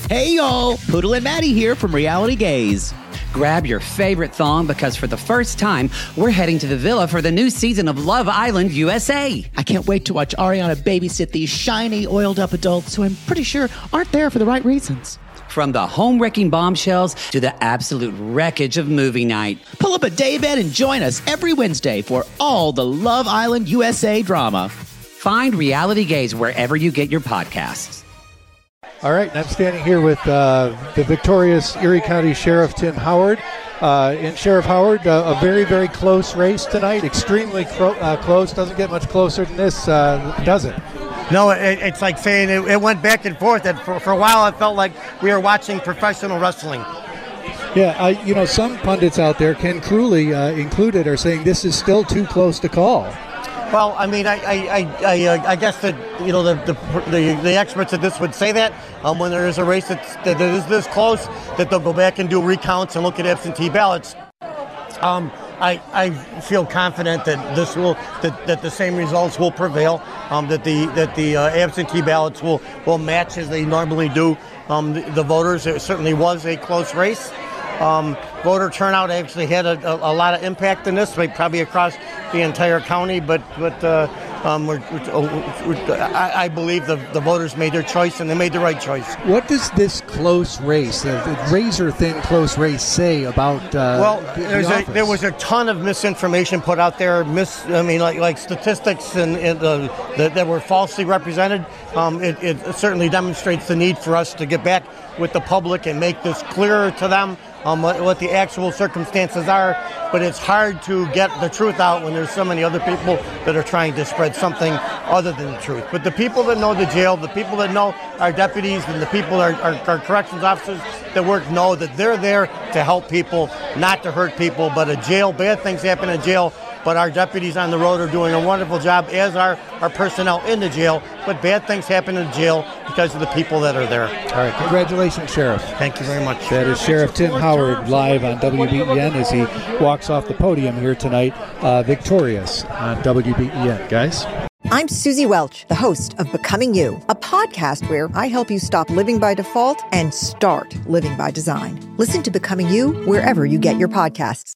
Hey y'all, Poodle and Maddie here from Reality Gaze. Grab your favorite thong because for the first time, we're heading to the villa for the new season of Love Island USA. I can't wait to watch Ariana babysit these shiny, oiled-up adults who I'm pretty sure aren't there for the right reasons. From the home-wrecking bombshells to the absolute wreckage of movie night. Pull up a daybed and join us every Wednesday for all the Love Island USA drama. Find Reality Gaze wherever you get your podcasts. All right, and I'm standing here with the victorious Erie County Sheriff Tim Howard. And Sheriff Howard, a very, very close race tonight. Extremely close. Doesn't get much closer than this, does it? No, it's like saying it went back and forth. And for a while, I felt like we were watching professional wrestling. Yeah, some pundits out there, Ken Crulley included, are saying this is still too close to call. Well, I mean, I guess that the experts at this would say that when there is a race that is this close, that they'll go back and do recounts and look at absentee ballots. I feel confident that that the same results will prevail. That the absentee ballots will match as they normally do the voters. It certainly was a close race. Voter turnout actually had a lot of impact in this, probably across the entire county. But I believe the voters made their choice, and they made the right choice. What does this close race, the razor-thin close race, say about there was a ton of misinformation put out there, like statistics and that were falsely represented. It certainly demonstrates the need for us to get back with the public and make this clearer to them. What the actual circumstances are, but it's hard to get the truth out when there's so many other people that are trying to spread something other than the truth. But the people that know the jail, the people that know our deputies, and the people our corrections officers that work know that they're there to help people, not to hurt people. But a jail, bad things happen in jail. But our deputies on the road are doing a wonderful job, as are our personnel in the jail. But bad things happen in the jail because of the people that are there. All right, congratulations, Sheriff. Thank you very much. That is Sheriff Tim Howard live on WBEN as he walks off the podium here tonight, victorious on WBEN. Guys? I'm Susie Welch, the host of Becoming You, a podcast where I help you stop living by default and start living by design. Listen to Becoming You wherever you get your podcasts.